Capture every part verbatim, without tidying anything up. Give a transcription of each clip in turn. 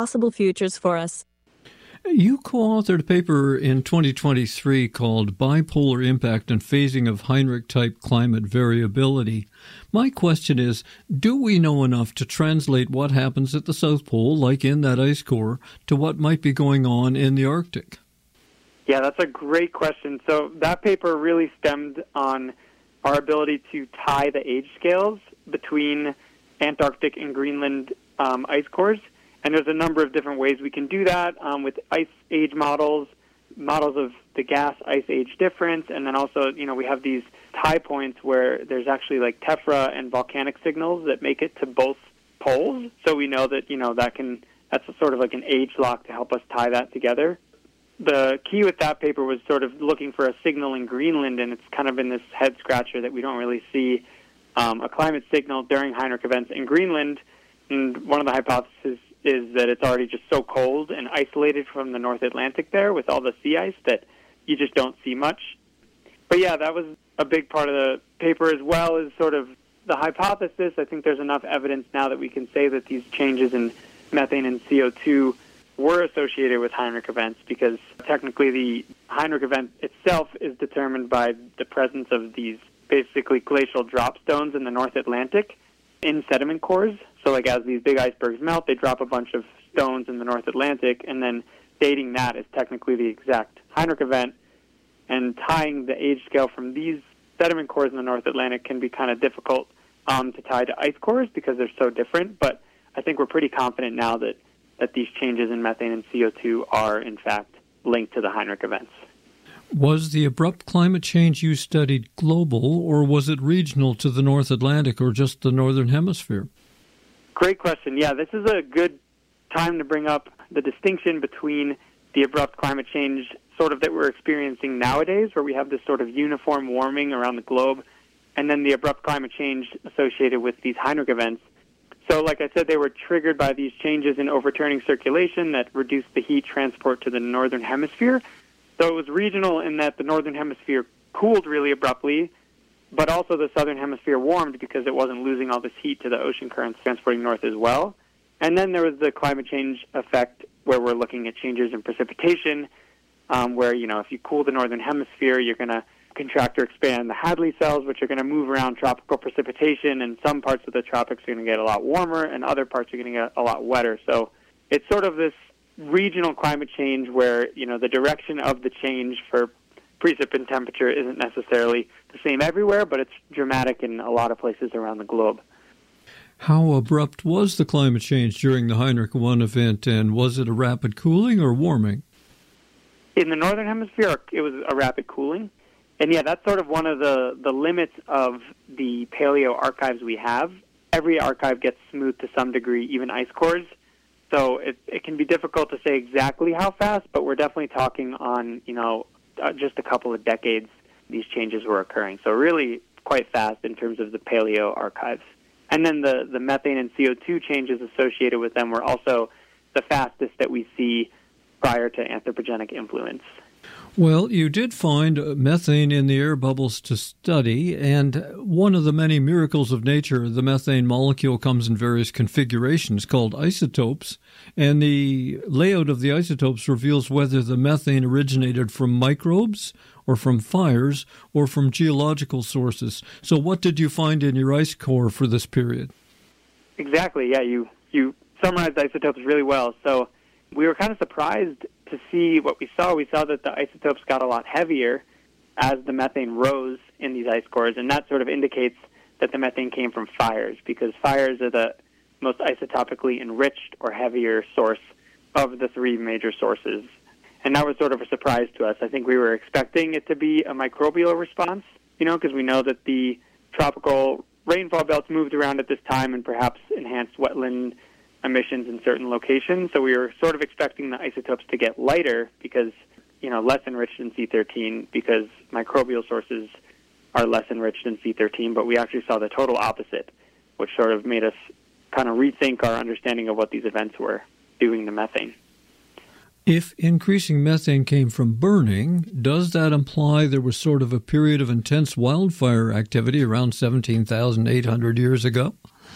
possible futures for us. You co-authored a paper in twenty twenty-three called Bipolar Impact and Phasing of Heinrich-Type Climate Variability. My question is, do we know enough to translate what happens at the South Pole, like in that ice core, to what might be going on in the Arctic? Yeah, that's a great question. So that paper really stemmed on our ability to tie the age scales between Antarctic and Greenland um, ice cores. And there's a number of different ways we can do that um, with ice age models, models of the gas ice age difference, and then also, you know, we have these tie points where there's actually like tephra and volcanic signals that make it to both poles. So we know that, you know, that can, that's a sort of like an age lock to help us tie that together. The key with that paper was sort of looking for a signal in Greenland, and it's kind of in this head scratcher that we don't really see um, a climate signal during Heinrich events in Greenland. And one of the hypotheses is that it's already just so cold and isolated from the North Atlantic there with all the sea ice that you just don't see much. But yeah, that was a big part of the paper, as well as sort of the hypothesis. I think there's enough evidence now that we can say that these changes in methane and C O two were associated with Heinrich events, because technically the Heinrich event itself is determined by the presence of these basically glacial drop stones in the North Atlantic in sediment cores. So like as these big icebergs melt, they drop a bunch of stones in the North Atlantic, and then dating that is technically the exact Heinrich event. And tying the age scale from these sediment cores in the North Atlantic can be kind of difficult um, to tie to ice cores because they're so different. But I think we're pretty confident now that, that these changes in methane and C O two are, in fact, linked to the Heinrich events. Was the abrupt climate change you studied global, or was it regional to the North Atlantic or just the Northern Hemisphere? Great question. Yeah, this is a good time to bring up the distinction between the abrupt climate change sort of that we're experiencing nowadays, where we have this sort of uniform warming around the globe, and then the abrupt climate change associated with these Heinrich events. So like I said, they were triggered by these changes in overturning circulation that reduced the heat transport to the Northern Hemisphere. So it was regional in that the Northern Hemisphere cooled really abruptly, but also the Southern Hemisphere warmed because it wasn't losing all this heat to the ocean currents transporting north as well. And then there was the climate change effect where we're looking at changes in precipitation, um, where, you know, if you cool the Northern Hemisphere, you're going to contract or expand the Hadley cells, which are going to move around tropical precipitation, and some parts of the tropics are going to get a lot warmer, and other parts are going to get a lot wetter. So it's sort of this regional climate change where, you know, the direction of the change for precip and temperature isn't necessarily the same everywhere, but it's dramatic in a lot of places around the globe. How abrupt was the climate change during the Heinrich one event, and was it a rapid cooling or warming? In the Northern Hemisphere, it was a rapid cooling. And yeah, that's sort of one of the, the limits of the paleo archives we have. Every archive gets smoothed to some degree, even ice cores. So it, it can be difficult to say exactly how fast, but we're definitely talking on, you know, uh, just a couple of decades these changes were occurring. So really quite fast in terms of the paleo archives. And then the, the methane and C O two changes associated with them were also the fastest that we see prior to anthropogenic influence. Well, you did find methane in the air bubbles to study, and one of the many miracles of nature, the methane molecule comes in various configurations called isotopes, and the layout of the isotopes reveals whether the methane originated from microbes or from fires or from geological sources. So what did you find in your ice core for this period? Exactly, yeah, you, you summarized isotopes really well. So we were kind of surprised to see what we saw. We saw that the isotopes got a lot heavier as the methane rose in these ice cores, and that sort of indicates that the methane came from fires, because fires are the most isotopically enriched or heavier source of the three major sources. And that was sort of a surprise to us. I think we were expecting it to be a microbial response, you know, because we know that the tropical rainfall belts moved around at this time and perhaps enhanced wetland emissions in certain locations. So we were sort of expecting the isotopes to get lighter because, you know, less enriched in C thirteen, because microbial sources are less enriched in C thirteen, but we actually saw the total opposite, which sort of made us kind of rethink our understanding of what these events were doing to methane. If increasing methane came from burning, does that imply there was sort of a period of intense wildfire activity around seventeen thousand eight hundred years ago?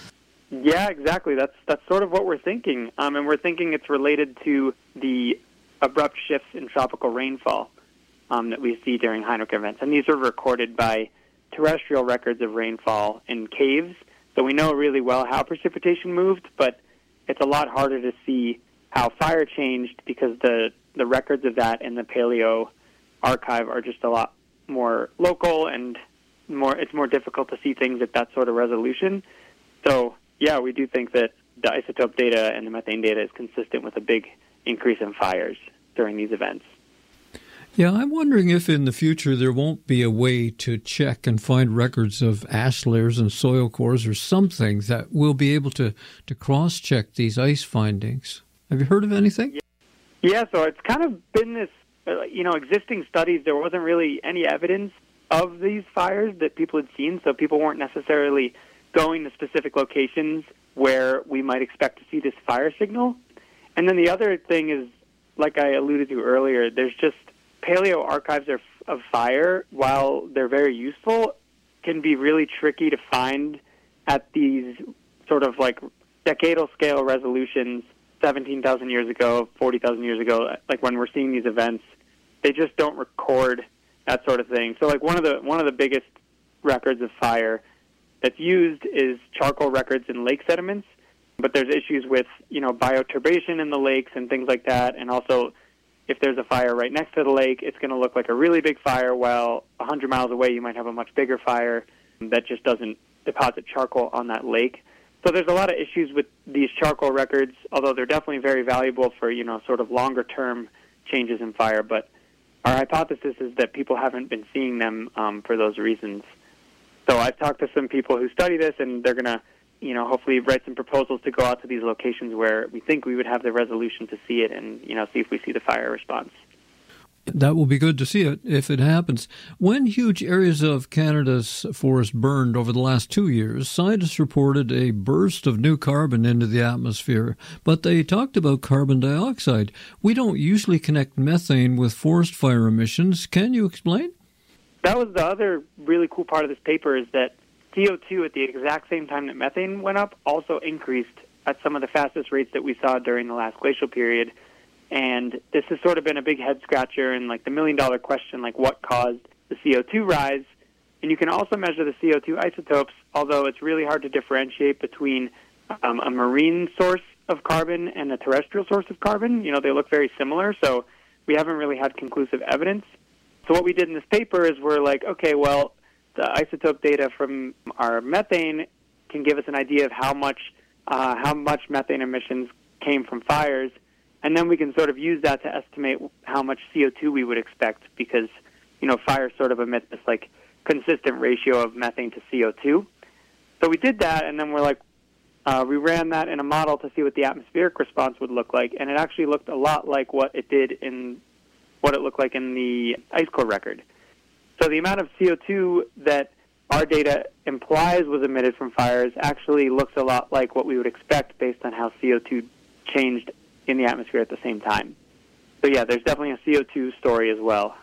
Yeah, exactly. That's that's sort of what we're thinking, um, and we're thinking it's related to the abrupt shifts in tropical rainfall um, that we see during Heinrich events, and these are recorded by terrestrial records of rainfall in caves. So we know really well how precipitation moved, but it's a lot harder to see how fire changed because the the records of that in the Paleo archive are just a lot more local, and more it's more difficult to see things at that sort of resolution. So, yeah, we do think that the isotope data and the methane data is consistent with a big increase in fires during these events. Yeah, I'm wondering if in the future there won't be a way to check and find records of ash layers and soil cores or something that will be able to, to cross-check these ice findings. Have you heard of anything? Yeah, so it's kind of been this, uh, you know, existing studies, there wasn't really any evidence of these fires that people had seen, so people weren't necessarily going to specific locations where we might expect to see this fire signal. And then the other thing is, like I alluded to earlier, there's just paleo archives of, of fire, while they're very useful, can be really tricky to find at these sort of like decadal scale resolutions, seventeen thousand years ago, forty thousand years ago, like when we're seeing these events, they just don't record that sort of thing. So like one of the one of the biggest records of fire that's used is charcoal records in lake sediments, but there's issues with, you know, bioturbation in the lakes and things like that, and also if there's a fire right next to the lake, it's going to look like a really big fire, while one hundred miles away you might have a much bigger fire that just doesn't deposit charcoal on that lake. So there's a lot of issues with these charcoal records, although they're definitely very valuable for, you know, sort of longer-term changes in fire. But our hypothesis is that people haven't been seeing them um, for those reasons. So I've talked to some people who study this, and they're going to, you know, hopefully write some proposals to go out to these locations where we think we would have the resolution to see it and, you know, see if we see the fire response. That will be good to see it if it happens. When huge areas of Canada's forest burned over the last two years, scientists reported a burst of new carbon into the atmosphere, but they talked about carbon dioxide. We don't usually connect methane with forest fire emissions. Can you explain? That was the other really cool part of this paper, is that C O two at the exact same time that methane went up also increased at some of the fastest rates that we saw during the last glacial period. And this has sort of been a big head-scratcher and like the million-dollar question, like what caused the C O two rise. And you can also measure the C O two isotopes, although it's really hard to differentiate between um, a marine source of carbon and a terrestrial source of carbon. You know, they look very similar, so we haven't really had conclusive evidence. So what we did in this paper is we're like, okay, well, the isotope data from our methane can give us an idea of how much uh, how much methane emissions came from fires, and then we can sort of use that to estimate how much C O two we would expect, because, you know, fires sort of emit this like consistent ratio of methane to C O two. So we did that, and then we're like, uh, we ran that in a model to see what the atmospheric response would look like, and it actually looked a lot like what it did in what it looked like in the ice core record. So the amount of C O two that our data implies was emitted from fires actually looks a lot like what we would expect based on how C O two changed in the atmosphere at the same time. So yeah, there's definitely a C O two story as well.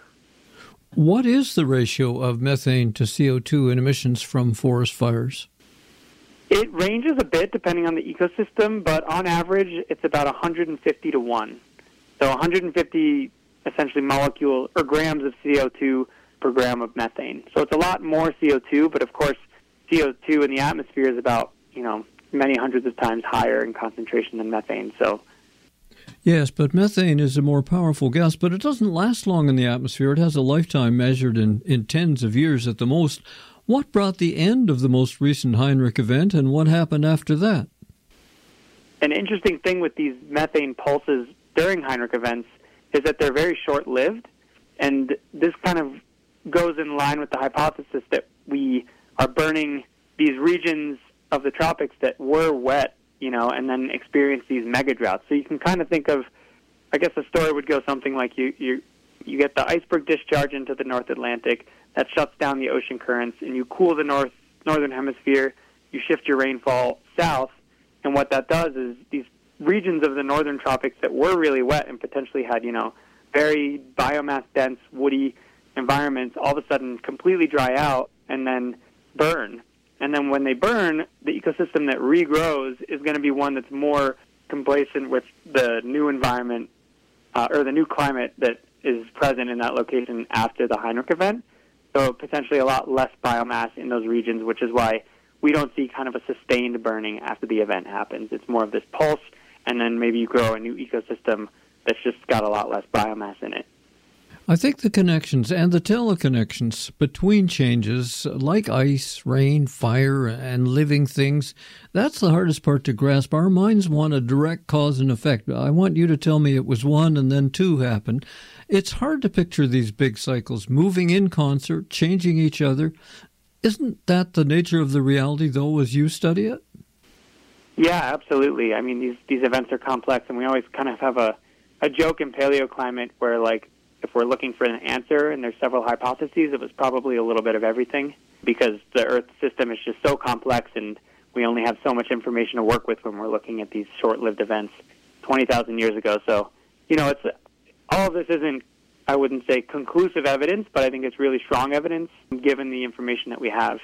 What is the ratio of methane to C O two in emissions from forest fires? It ranges a bit depending on the ecosystem, but on average it's about one hundred fifty to one. So one hundred fifty essentially molecule or grams of C O two per gram of methane. So it's a lot more C O two, but of course C O two in the atmosphere is about, you know, many hundreds of times higher in concentration than methane. So yes, but methane is a more powerful gas, but it doesn't last long in the atmosphere. It has a lifetime measured in, in tens of years at the most. What brought the end of the most recent Heinrich event, and what happened after that? An interesting thing with these methane pulses during Heinrich events is that they're very short-lived, and this kind of goes in line with the hypothesis that we are burning these regions of the tropics that were wet, you know, and then experience these mega droughts. So you can kind of think of, I guess the story would go something like you you you get the iceberg discharge into the North Atlantic, that shuts down the ocean currents, and you cool the north northern hemisphere, you shift your rainfall south, and what that does is these regions of the northern tropics that were really wet and potentially had, you know, very biomass-dense, woody environments all of a sudden completely dry out and then burn. And then when they burn, the ecosystem that regrows is going to be one that's more complacent with the new environment uh, or the new climate that is present in that location after the Heinrich event. So potentially a lot less biomass in those regions, which is why we don't see kind of a sustained burning after the event happens. It's more of this pulse, and then maybe you grow a new ecosystem that's just got a lot less biomass in it. I think the connections and the teleconnections between changes like ice, rain, fire, and living things, that's the hardest part to grasp. Our minds want a direct cause and effect. I want you to tell me it was one and then two happened. It's hard to picture these big cycles moving in concert, changing each other. Isn't that the nature of the reality, though, as you study it? Yeah, absolutely. I mean, these, these events are complex, and we always kind of have a, a joke in paleoclimate where, like, if we're looking for an answer and there's several hypotheses, it was probably a little bit of everything because the Earth system is just so complex and we only have so much information to work with when we're looking at these short-lived events twenty thousand years ago. So, you know, it's all of this isn't, I wouldn't say conclusive evidence, but I think it's really strong evidence given the information that we have.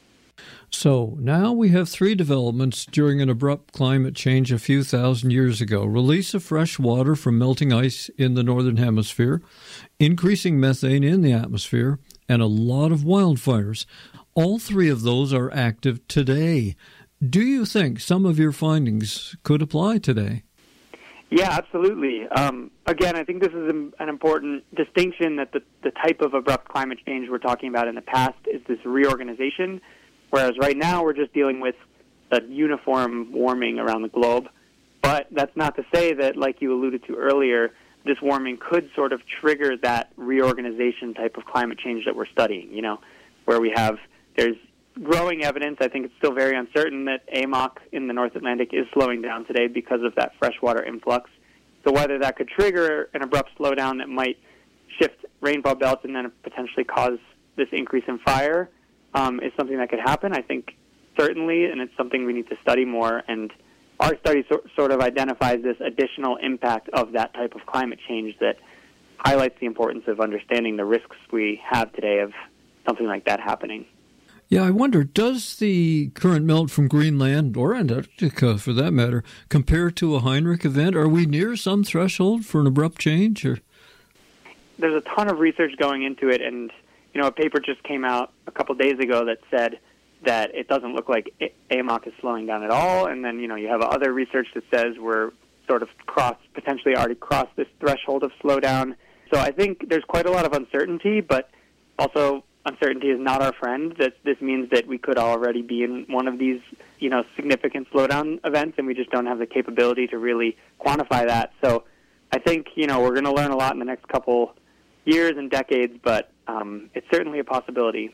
So now we have three developments during an abrupt climate change a few thousand years ago. Release of fresh water from melting ice in the northern hemisphere, increasing methane in the atmosphere, and a lot of wildfires. All three of those are active today. Do you think some of your findings could apply today? Yeah, absolutely. Um, again, I think this is an important distinction that the, the type of abrupt climate change we're talking about in the past is this reorganization, whereas right now we're just dealing with a uniform warming around the globe. But that's not to say that, like you alluded to earlier, this warming could sort of trigger that reorganization type of climate change that we're studying, you know, where we have, there's growing evidence, I think it's still very uncertain, that A M O C in the North Atlantic is slowing down today because of that freshwater influx. So whether that could trigger an abrupt slowdown that might shift rainfall belts and then potentially cause this increase in fire, Um, is something that could happen, I think, certainly, and it's something we need to study more. And our study so, sort of identifies this additional impact of that type of climate change that highlights the importance of understanding the risks we have today of something like that happening. Yeah, I wonder, does the current melt from Greenland, or Antarctica for that matter, compare to a Heinrich event? Are we near some threshold for an abrupt change? Or? There's a ton of research going into it, and you know, a paper just came out a couple days ago that said that it doesn't look like A M O C is slowing down at all. And then, you know, you have other research that says we're sort of crossed, potentially already crossed this threshold of slowdown. So I think there's quite a lot of uncertainty, but also uncertainty is not our friend. That this means that we could already be in one of these, you know, significant slowdown events, and we just don't have the capability to really quantify that. So I think, you know, we're going to learn a lot in the next couple years and decades, but um, it's certainly a possibility.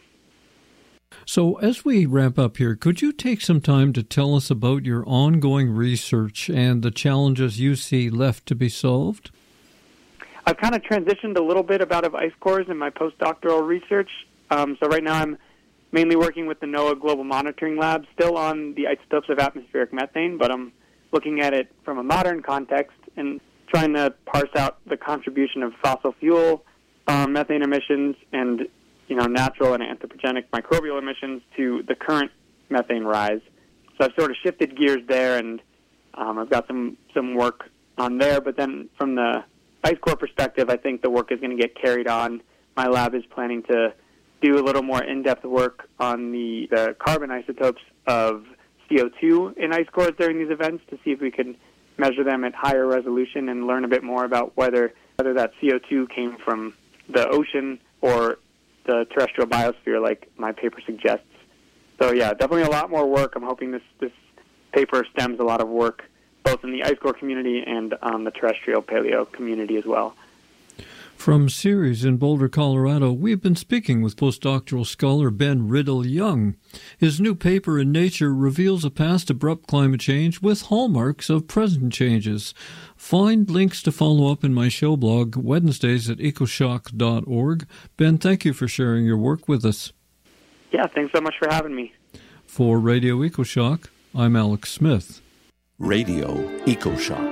So as we wrap up here, could you take some time to tell us about your ongoing research and the challenges you see left to be solved? I've kind of transitioned a little bit about of ice cores in my postdoctoral research. Um, so right now I'm mainly working with the NOAA Global Monitoring Lab, still on the isotopes of atmospheric methane, but I'm looking at it from a modern context and trying to parse out the contribution of fossil fuel um, methane emissions and, you know, natural and anthropogenic microbial emissions to the current methane rise. So I've sort of shifted gears there, and um, I've got some, some work on there. But then from the ice core perspective, I think the work is going to get carried on. My lab is planning to do a little more in-depth work on the, the carbon isotopes of C O two in ice cores during these events to see if we can measure them at higher resolution and learn a bit more about whether whether that C O two came from the ocean or the terrestrial biosphere, like my paper suggests. So yeah, definitely a lot more work. I'm hoping this, this paper stems a lot of work both in the ice core community and um, the terrestrial paleo community as well. From Ceres in Boulder, Colorado, we've been speaking with postdoctoral scholar Ben Riddle-Young. His new paper in Nature reveals a past abrupt climate change with hallmarks of present changes. Find links to follow up in my show blog, Wednesdays at ecoshock dot org. Ben, thank you for sharing your work with us. Yeah, thanks so much for having me. For Radio EcoShock, I'm Alex Smith. Radio EcoShock.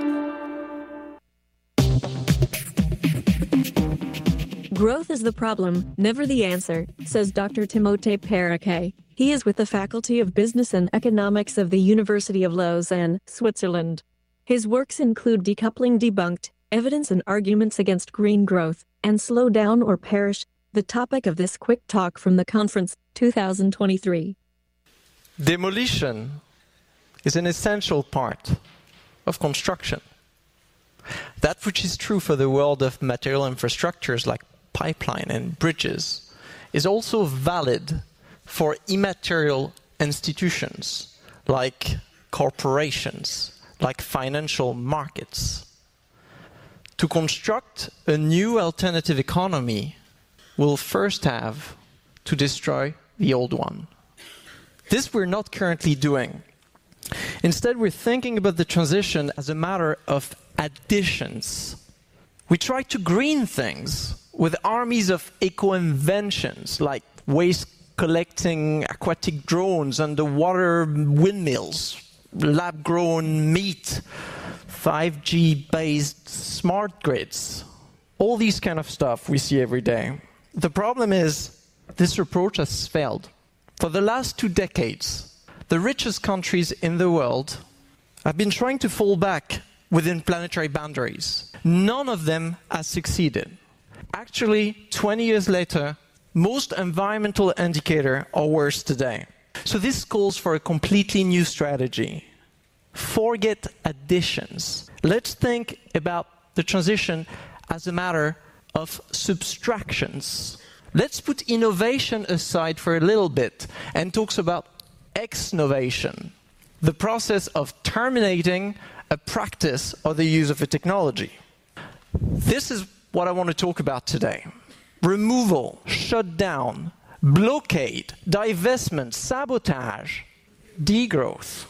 Growth is the problem, never the answer, says Doctor Timote Parakeh. He is with the Faculty of Business and Economics of the University of Lausanne, Switzerland. His works include Decoupling Debunked, Evidence and Arguments Against Green Growth, and Slow Down or Perish, the topic of this quick talk from the conference, two thousand twenty-three. Demolition is an essential part of construction. That which is true for the world of material infrastructures like pipeline and bridges is also valid for immaterial institutions like corporations, like financial markets. To construct a new alternative economy, we'll first have to destroy the old one. This we're not currently doing. Instead, we're thinking about the transition as a matter of additions. We try to green things with armies of eco-inventions like waste collecting aquatic drones, underwater windmills, lab-grown meat, five G based smart grids. All these kind of stuff we see every day. The problem is this approach has failed. For the last two decades, the richest countries in the world have been trying to fall back within planetary boundaries. None of them has succeeded. Actually, twenty years later, most environmental indicators are worse today. So this calls for a completely new strategy. Forget additions. Let's think about the transition as a matter of subtractions. Let's put innovation aside for a little bit and talk about exnovation, the process of terminating a practice or the use of a technology. This is what I want to talk about today. Removal, shutdown, blockade, divestment, sabotage, degrowth.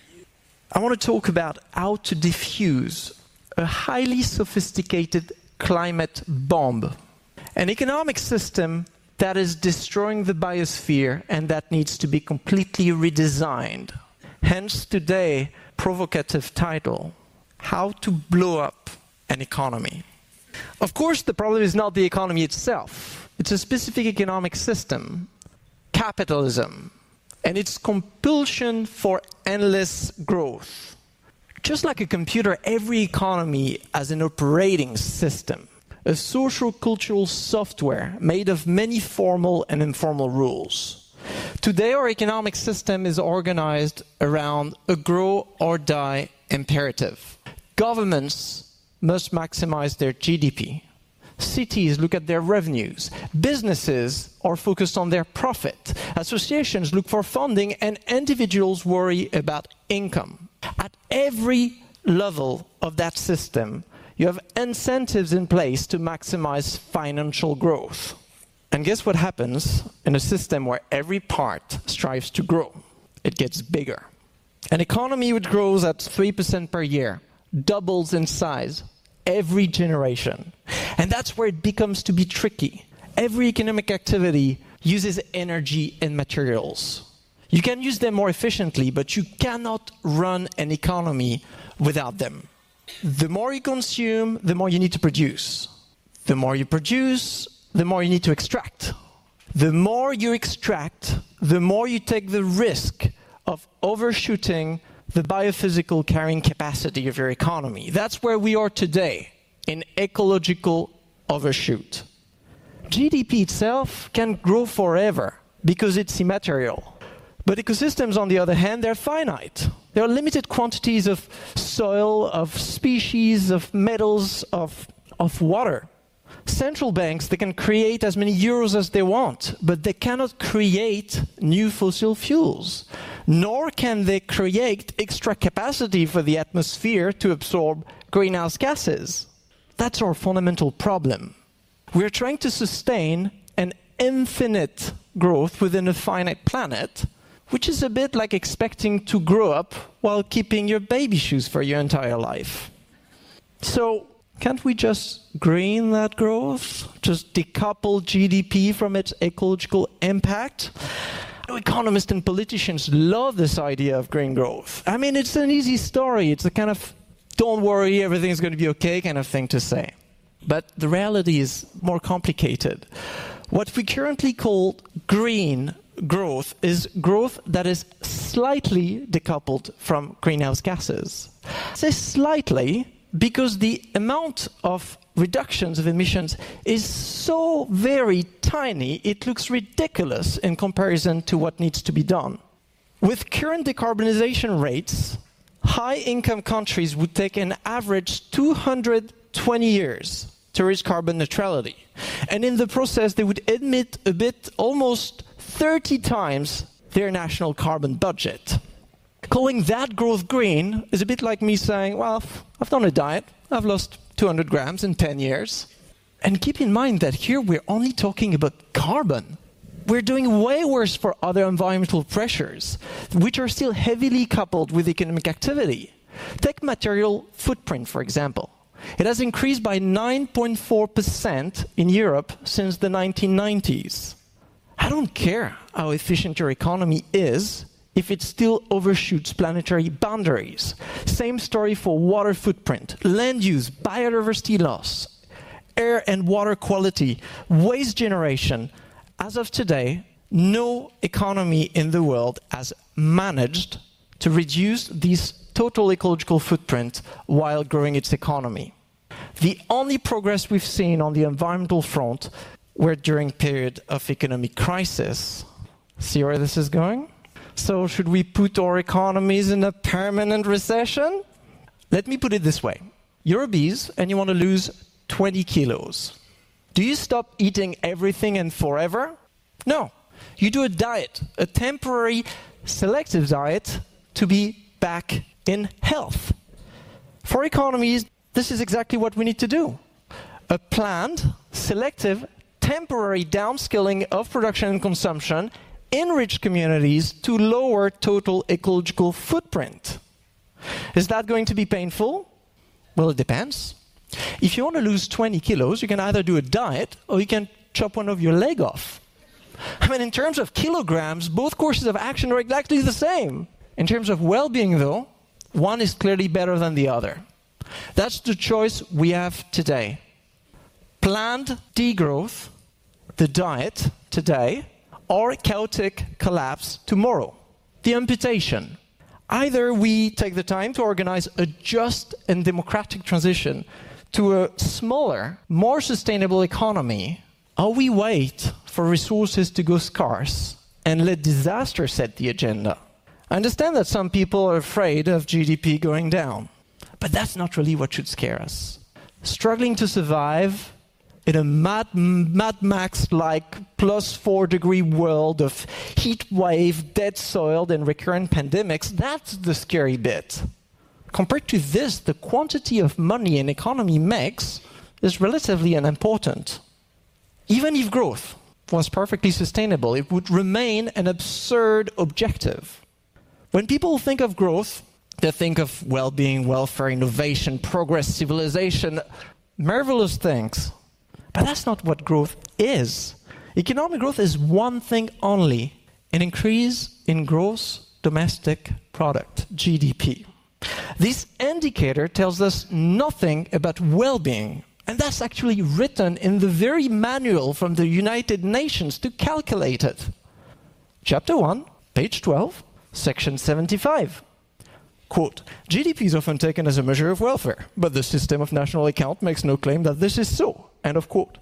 I want to talk about how to diffuse a highly sophisticated climate bomb, an economic system that is destroying the biosphere and that needs to be completely redesigned. Hence today's provocative title, How to Blow Up an Economy. Of course, the problem is not the economy itself. It's a specific economic system, capitalism, and its compulsion for endless growth. Just like a computer, every economy has an operating system, a social-cultural software made of many formal and informal rules. Today, our economic system is organized around a grow or die imperative. Governments must maximize their G D P. Cities look at their revenues. Businesses are focused on their profit. Associations look for funding, and individuals worry about income. At every level of that system, you have incentives in place to maximize financial growth. And guess what happens in a system where every part strives to grow? It gets bigger. An economy which grows at three percent per year doubles in size every generation. And that's where it becomes to be tricky. Every economic activity uses energy and materials. You can use them more efficiently, but you cannot run an economy without them. The more you consume, the more you need to produce. The more you produce, the more you need to extract. The more you extract, the more you take the risk of overshooting the biophysical carrying capacity of your economy. That's where we are today, in ecological overshoot. G D P itself can grow forever because it's immaterial. But ecosystems, on the other hand, they're finite. There are limited quantities of soil, of species, of metals, of, of water. Central banks, they can create as many euros as they want, but they cannot create new fossil fuels, nor can they create extra capacity for the atmosphere to absorb greenhouse gases. That's our fundamental problem. We're trying to sustain an infinite growth within a finite planet, which is a bit like expecting to grow up while keeping your baby shoes for your entire life. So, can't we just green that growth? Just decouple G D P from its ecological impact? Economists and politicians love this idea of green growth. I mean, it's an easy story. It's a kind of, don't worry, everything's going to be okay kind of thing to say. But the reality is more complicated. What we currently call green growth is growth that is slightly decoupled from greenhouse gases. I say slightly because the amount of reductions of emissions is so very tiny, it looks ridiculous in comparison to what needs to be done. With current decarbonization rates, high-income countries would take an average two hundred twenty years to reach carbon neutrality. And in the process, they would emit a bit almost thirty times their national carbon budget. Calling that growth green is a bit like me saying, well, I've done a diet, I've lost two hundred grams in ten years. And keep in mind that here we're only talking about carbon. We're doing way worse for other environmental pressures, which are still heavily coupled with economic activity. Take material footprint, for example. It has increased by nine point four percent in Europe since the nineteen nineties. I don't care how efficient your economy is if it still overshoots planetary boundaries. Same story for water footprint, land use, biodiversity loss, air and water quality, waste generation. As of today, no economy in the world has managed to reduce this total ecological footprint while growing its economy. The only progress we've seen on the environmental front were during period of economic crisis. See where this is going? So should we put our economies in a permanent recession? Let me put it this way. You're obese and you want to lose twenty kilos. Do you stop eating everything and forever? No. You do a diet, a temporary selective diet to be back in health. For economies, this is exactly what we need to do. A planned, selective, temporary downscaling of production and consumption in rich communities to lower total ecological footprint. Is that going to be painful? Well, it depends. If you want to lose twenty kilos, you can either do a diet or you can chop one of your leg off. I mean, in terms of kilograms, both courses of action are exactly the same. In terms of well-being, though, one is clearly better than the other. That's the choice we have today. Planned degrowth, the diet, today, or chaotic collapse tomorrow. The amputation. Either we take the time to organize a just and democratic transition to a smaller, more sustainable economy, or we wait for resources to go scarce and let disaster set the agenda. I understand that some people are afraid of G D P going down, but that's not really what should scare us. Struggling to survive in a Mad, Mad Max-like plus four degree world of heat wave, dead soil, and recurrent pandemics, that's the scary bit. Compared to this, the quantity of money an economy makes is relatively unimportant. Even if growth was perfectly sustainable, it would remain an absurd objective. When people think of growth, they think of well-being, welfare, innovation, progress, civilization, marvelous things. But that's not what growth is. Economic growth is one thing only, an increase in gross domestic product, G D P. This indicator tells us nothing about well-being, and that's actually written in the very manual from the United Nations to calculate it. Chapter one, page twelve, section seventy-five. Quote, G D P is often taken as a measure of welfare, but the system of national account makes no claim that this is so. End of quote.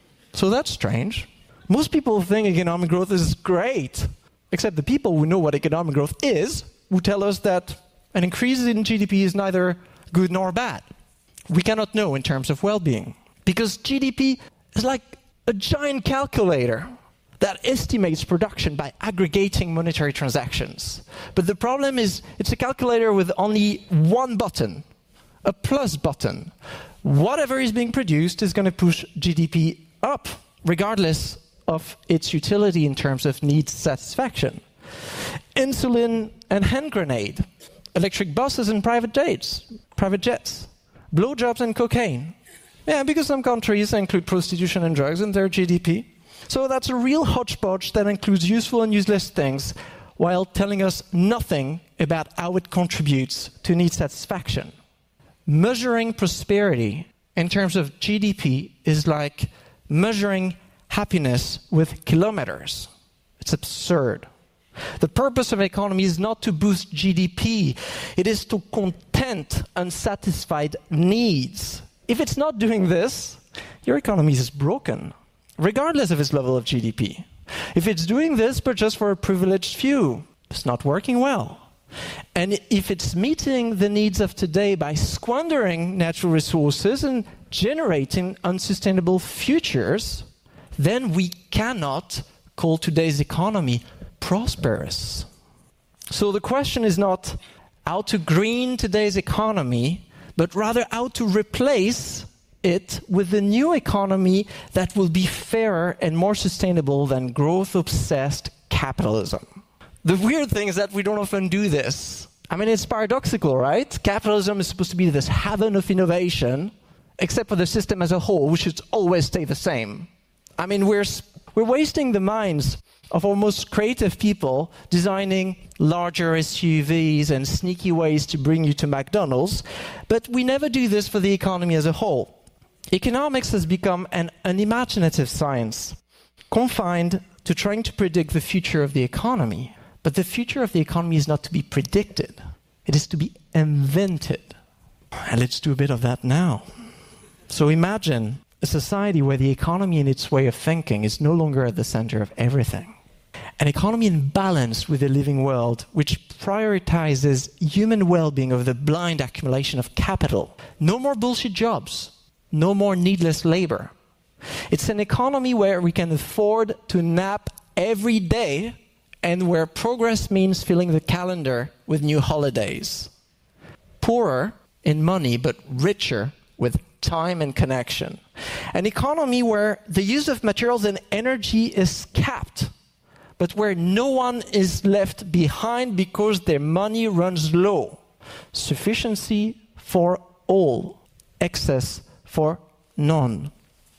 So that's strange. Most people think economic growth is great, except the people who know what economic growth is, who tell us that an increase in G D P is neither good nor bad. We cannot know in terms of well-being, because G D P is like a giant calculator that estimates production by aggregating monetary transactions. But the problem is it's a calculator with only one button, a plus button. Whatever is being produced is going to push G D P up, regardless of its utility in terms of needs satisfaction. Insulin and hand grenade, electric buses and private jets, private jets, blowjobs and cocaine. Yeah, because some countries include prostitution and drugs in their G D P. So that's a real hodgepodge that includes useful and useless things while telling us nothing about how it contributes to need satisfaction. Measuring prosperity in terms of G D P is like measuring happiness with kilometers. It's absurd. The purpose of an economy is not to boost G D P. It is to content unsatisfied needs. If it's not doing this, your economy is broken, regardless of its level of G D P. If it's doing this, but just for a privileged few, it's not working well. And if it's meeting the needs of today by squandering natural resources and generating unsustainable futures, then we cannot call today's economy prosperous. So the question is not how to green today's economy, but rather how to replace it with a new economy that will be fairer and more sustainable than growth-obsessed capitalism. The weird thing is that we don't often do this. I mean, it's paradoxical, right? Capitalism is supposed to be this haven of innovation, except for the system as a whole, which should always stay the same. I mean, we're, we're wasting the minds of our most creative people designing larger S U Vs and sneaky ways to bring you to McDonald's, but we never do this for the economy as a whole. Economics has become an unimaginative science, confined to trying to predict the future of the economy. But the future of the economy is not to be predicted. It is to be invented. And let's do a bit of that now. So imagine a society where the economy and its way of thinking is no longer at the center of everything. An economy in balance with the living world, which prioritizes human well-being over the blind accumulation of capital. No more bullshit jobs. No more needless labor. It's an economy where we can afford to nap every day and where progress means filling the calendar with new holidays. Poorer in money, but richer with time and connection. An economy where the use of materials and energy is capped, but where no one is left behind because their money runs low. Sufficiency for all, excess for none.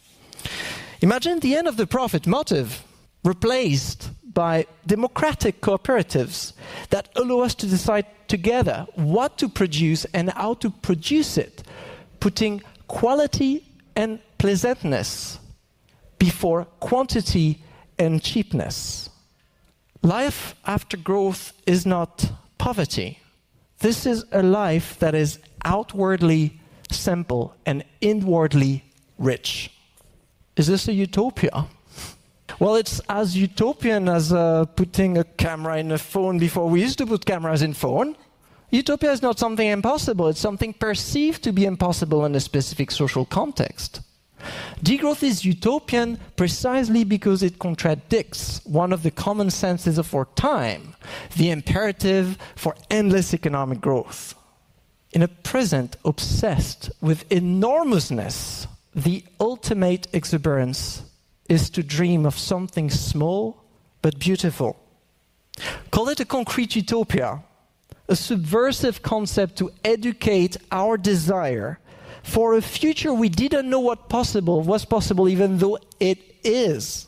Imagine the end of the profit motive replaced by democratic cooperatives that allow us to decide together what to produce and how to produce it, putting quality and pleasantness before quantity and cheapness. Life after growth is not poverty. This is a life that is outwardly simple and inwardly rich. Is this a utopia? Well, it's as utopian as uh, putting a camera in a phone before we used to put cameras in phone. Utopia is not something impossible. It's something perceived to be impossible in a specific social context. Degrowth is utopian precisely because it contradicts one of the common senses of our time, the imperative for endless economic growth. In a present obsessed with enormousness, the ultimate exuberance is to dream of something small but beautiful. Call it a concrete utopia, a subversive concept to educate our desire for a future we didn't know what possible was possible, even though it is.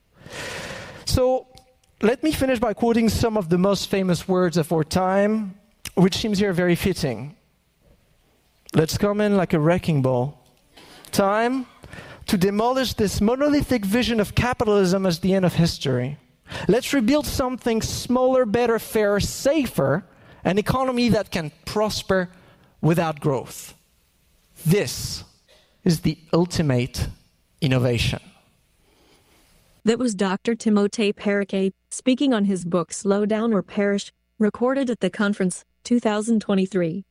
So let me finish by quoting some of the most famous words of our time, which seems here very fitting. Let's come in like a wrecking ball. Time to demolish this monolithic vision of capitalism as the end of history. Let's rebuild something smaller, better, fairer, safer, an economy that can prosper without growth. This is the ultimate innovation. That was Doctor Timothée Perriquet speaking on his book Slow Down or Perish, recorded at the conference two thousand twenty-three.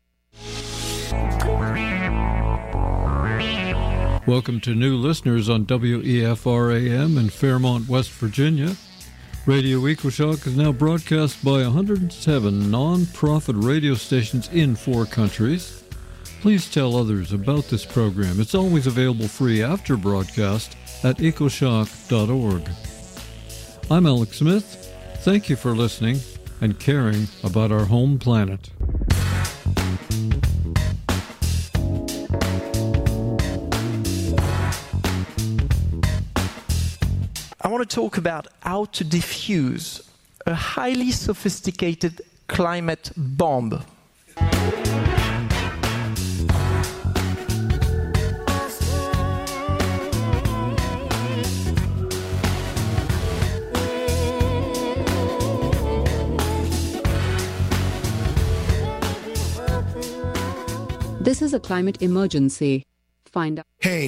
Welcome to new listeners on W E F R A M in Fairmont, West Virginia. Radio EcoShock is now broadcast by one hundred seven non-profit radio stations in four countries. Please tell others about this program. It's always available free after broadcast at ecoshock dot org. I'm Alex Smith. Thank you for listening and caring about our home planet. I want to talk about how to defuse a highly sophisticated climate bomb. This is a climate emergency. Find out. Hey,